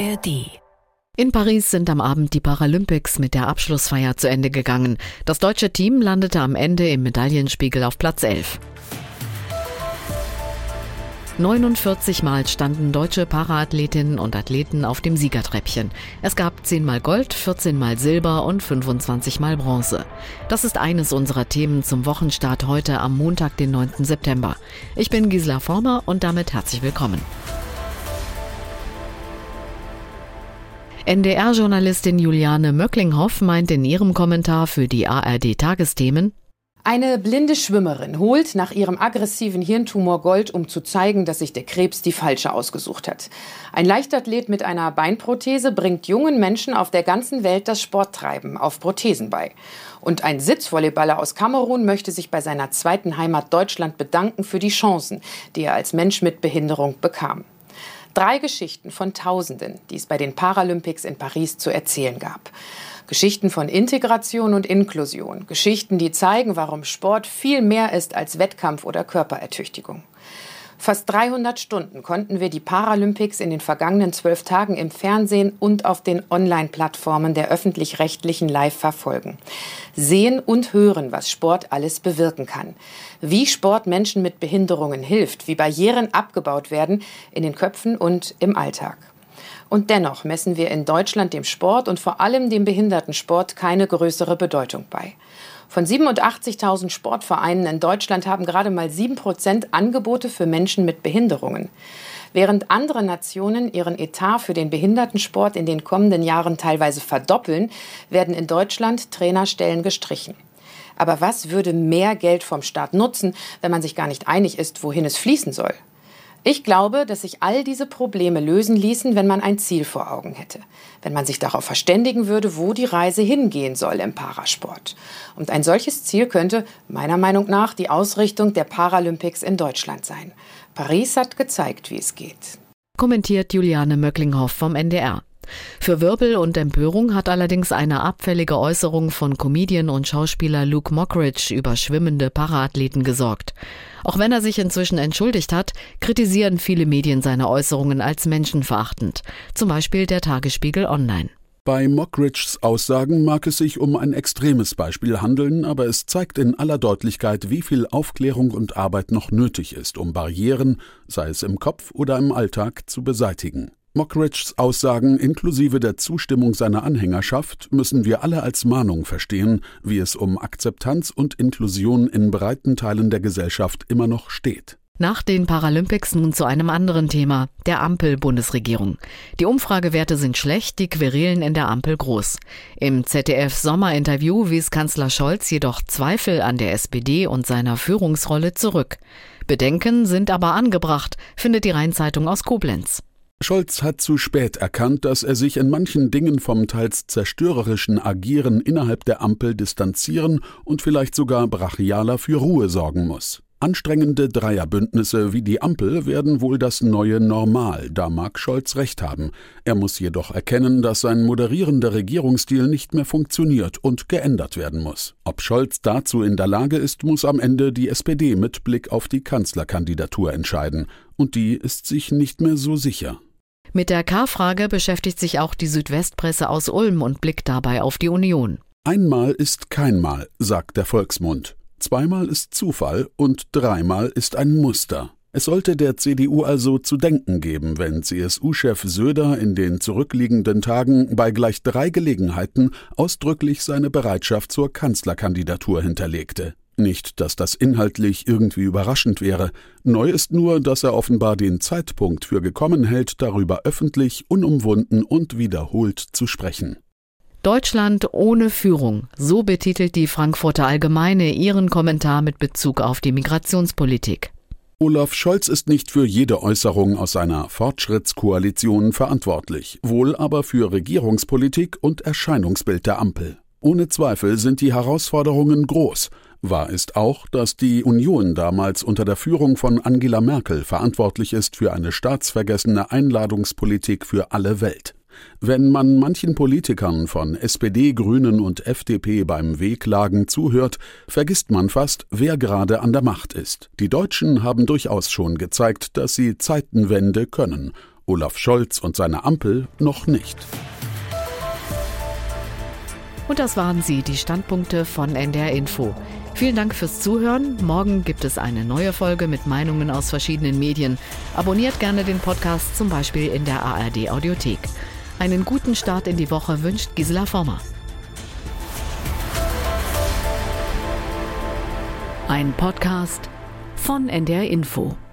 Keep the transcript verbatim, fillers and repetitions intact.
A R D. In Paris sind am Abend die Paralympics mit der Abschlussfeier zu Ende gegangen. Das deutsche Team landete am Ende im Medaillenspiegel auf Platz elf. neunundvierzig Mal standen deutsche Paraathletinnen und Athleten auf dem Siegertreppchen. Es gab zehn Mal Gold, vierzehn Mal Silber und fünfundzwanzig Mal Bronze. Das ist eines unserer Themen zum Wochenstart heute am Montag, den neunten September. Ich bin Gisela Former und damit herzlich willkommen. N D R-Journalistin Juliane Möcklinghoff meint in ihrem Kommentar für die A R D-Tagesthemen: Eine blinde Schwimmerin holt nach ihrem aggressiven Hirntumor Gold, um zu zeigen, dass sich der Krebs die falsche ausgesucht hat. Ein Leichtathlet mit einer Beinprothese bringt jungen Menschen auf der ganzen Welt das Sporttreiben auf Prothesen bei. Und ein Sitzvolleyballer aus Kamerun möchte sich bei seiner zweiten Heimat Deutschland bedanken für die Chancen, die er als Mensch mit Behinderung bekam. Drei Geschichten von Tausenden, die es bei den Paralympics in Paris zu erzählen gab. Geschichten von Integration und Inklusion. Geschichten, die zeigen, warum Sport viel mehr ist als Wettkampf oder Körperertüchtigung. Fast dreihundert Stunden konnten wir die Paralympics in den vergangenen zwölf Tagen im Fernsehen und auf den Online-Plattformen der Öffentlich-Rechtlichen live verfolgen. Sehen und hören, was Sport alles bewirken kann. Wie Sport Menschen mit Behinderungen hilft, wie Barrieren abgebaut werden in den Köpfen und im Alltag. Und dennoch messen wir in Deutschland dem Sport und vor allem dem Behindertensport keine größere Bedeutung bei. Von siebenundachtzigtausend Sportvereinen in Deutschland haben gerade mal sieben Prozent Angebote für Menschen mit Behinderungen. Während andere Nationen ihren Etat für den Behindertensport in den kommenden Jahren teilweise verdoppeln, werden in Deutschland Trainerstellen gestrichen. Aber was würde mehr Geld vom Staat nutzen, wenn man sich gar nicht einig ist, wohin es fließen soll? Ich glaube, dass sich all diese Probleme lösen ließen, wenn man ein Ziel vor Augen hätte. Wenn man sich darauf verständigen würde, wo die Reise hingehen soll im Parasport. Und ein solches Ziel könnte, meiner Meinung nach, die Ausrichtung der Paralympics in Deutschland sein. Paris hat gezeigt, wie es geht. Kommentiert Juliane Möcklinghoff vom N D R. Für Wirbel und Empörung hat allerdings eine abfällige Äußerung von Comedian und Schauspieler Luke Mockridge über schwimmende Paraathleten gesorgt. Auch wenn er sich inzwischen entschuldigt hat, kritisieren viele Medien seine Äußerungen als menschenverachtend. Zum Beispiel der Tagesspiegel Online. Bei Mockridges Aussagen mag es sich um ein extremes Beispiel handeln, aber es zeigt in aller Deutlichkeit, wie viel Aufklärung und Arbeit noch nötig ist, um Barrieren, sei es im Kopf oder im Alltag, zu beseitigen. Mockridges Aussagen inklusive der Zustimmung seiner Anhängerschaft müssen wir alle als Mahnung verstehen, wie es um Akzeptanz und Inklusion in breiten Teilen der Gesellschaft immer noch steht. Nach den Paralympics nun zu einem anderen Thema, der Ampel-Bundesregierung. Die Umfragewerte sind schlecht, die Querelen in der Ampel groß. Im Z D F-Sommerinterview wies Kanzler Scholz jedoch Zweifel an der S P D und seiner Führungsrolle zurück. Bedenken sind aber angebracht, findet die Rhein-Zeitung aus Koblenz. Scholz hat zu spät erkannt, dass er sich in manchen Dingen vom teils zerstörerischen Agieren innerhalb der Ampel distanzieren und vielleicht sogar brachialer für Ruhe sorgen muss. Anstrengende Dreierbündnisse wie die Ampel werden wohl das neue Normal, da mag Scholz recht haben. Er muss jedoch erkennen, dass sein moderierender Regierungsstil nicht mehr funktioniert und geändert werden muss. Ob Scholz dazu in der Lage ist, muss am Ende die S P D mit Blick auf die Kanzlerkandidatur entscheiden. Und die ist sich nicht mehr so sicher. Mit der K-Frage beschäftigt sich auch die Südwestpresse aus Ulm und blickt dabei auf die Union. Einmal ist kein Mal, sagt der Volksmund. Zweimal ist Zufall und dreimal ist ein Muster. Es sollte der C D U also zu denken geben, wenn C S U-Chef Söder in den zurückliegenden Tagen bei gleich drei Gelegenheiten ausdrücklich seine Bereitschaft zur Kanzlerkandidatur hinterlegte. Nicht, dass das inhaltlich irgendwie überraschend wäre. Neu ist nur, dass er offenbar den Zeitpunkt für gekommen hält, darüber öffentlich, unumwunden und wiederholt zu sprechen. Deutschland ohne Führung, so betitelt die Frankfurter Allgemeine ihren Kommentar mit Bezug auf die Migrationspolitik. Olaf Scholz ist nicht für jede Äußerung aus seiner Fortschrittskoalition verantwortlich, wohl aber für Regierungspolitik und Erscheinungsbild der Ampel. Ohne Zweifel sind die Herausforderungen groß. Wahr ist auch, dass die Union damals unter der Führung von Angela Merkel verantwortlich ist für eine staatsvergessene Einladungspolitik für alle Welt. Wenn man manchen Politikern von S P D, Grünen und F D P beim Wehklagen zuhört, vergisst man fast, wer gerade an der Macht ist. Die Deutschen haben durchaus schon gezeigt, dass sie Zeitenwende können. Olaf Scholz und seine Ampel noch nicht. Und das waren sie, die Standpunkte von N D R Info. Vielen Dank fürs Zuhören. Morgen gibt es eine neue Folge mit Meinungen aus verschiedenen Medien. Abonniert gerne den Podcast, zum Beispiel in der A R D Audiothek. Einen guten Start in die Woche wünscht Gisela Former. Ein Podcast von N D R Info.